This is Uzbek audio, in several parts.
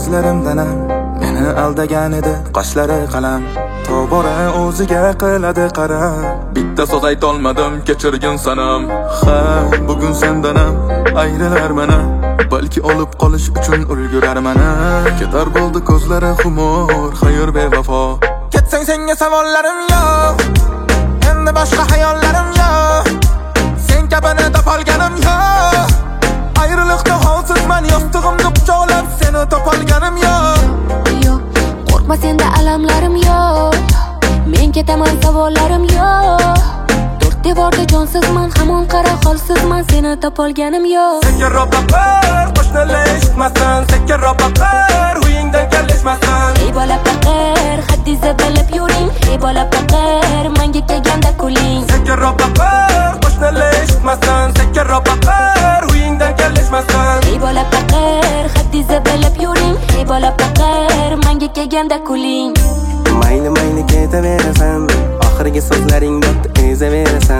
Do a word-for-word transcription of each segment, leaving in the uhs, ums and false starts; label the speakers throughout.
Speaker 1: ko'zlarimdanam meni aldagan edi qoshlari qalam. Tobora o'ziga qiladi qaram. Bitta so'z aytolmadim, kechirgin sanam. Ha, bugun sendanam ayrilar mana. Balki olib qolish uchun ulgurar mana. Ketar bo'ldi ko'zlari xumor, xayr bevafo. Ketsang senga savollarim yo'q, endi boshqa hayollarim yo'q. Sen kabini topolganim yo'q. Ayriliqda holsizman, yostig'imni quchoqlab seni topolganim yo'q.
Speaker 2: Yo'q, qo'rqma senda alamlarim yo'q. Men ketaman savollarim yo'q. To'rt devorda jonsizman, hamon qara holsizman, seni topolganim yo'q.
Speaker 1: Sekinroq baqir, qo'shnilar eshitmasin. Sekinroq baqir, uyingdan kelishmasin.
Speaker 2: Ey bola baqir, haddizni bilib yuring. Ey bola baqir, menga kelganda kuling.
Speaker 1: Sekinroq baqir, qo'shnilar eshitmasin. Sekinroq baqir, uyingdan kelishmasin.
Speaker 2: Ey bola baqir, haddizni bilib yuring. Ey bola baqir, menga kelganda kuling.
Speaker 3: Mayli mayli ketaverasan, oxirgi so'zlaring deb ezaverasan.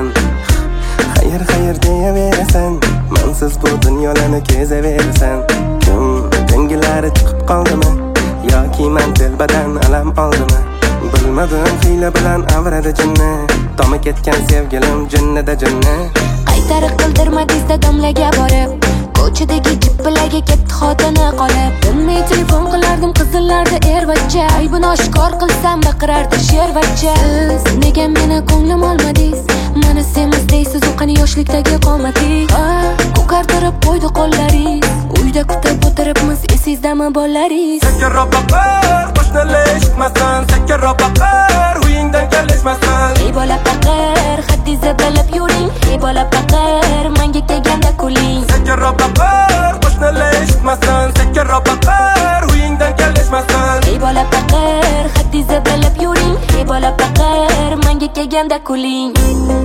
Speaker 3: Xayr xayr deyaverasan, mensiz bu dunyolarni kezaverasan. Kim dengilari chiqib qoldimi yoki men telbadan alam oldimi? Bilmadim, hiyla bilan avradi jinni. Tomi ketgan sevgilim jinnida jinni.
Speaker 2: Qaytarib qildirmadingizda domlaga borib, ko'chadagi jippilarga ketdi xotini qolib. Bilmay telefon qilardim qizillarda ervacha. Aybini oshkor qilsam baqirardi shervacha. Siz nega meni ko'nglim olmadingiz? Meni semiz deysiz, u qani yoshlikdagi qomatingiz. Ko'kartirib qo'ydi qo'llaringiz. Uyda kutib o'tiribmiz, esizdami bollaringiz?
Speaker 1: Sekinroq baqir, qo'shnilar eshitmasin. Sekinroq baqir, uyingdan kelishmasin.
Speaker 2: Ey bola baqir, haddizni bilib yuring. Ey bola baqir, menga kelganda kuling.
Speaker 1: Sekinroq baqir, qo'shnilar eshitmasin. Sekinroq baqir, uyingdan kelishmasin.
Speaker 2: Ey bola baqir, haddizni bilib yuring. Ey bola baqir, menga kelganda kuling.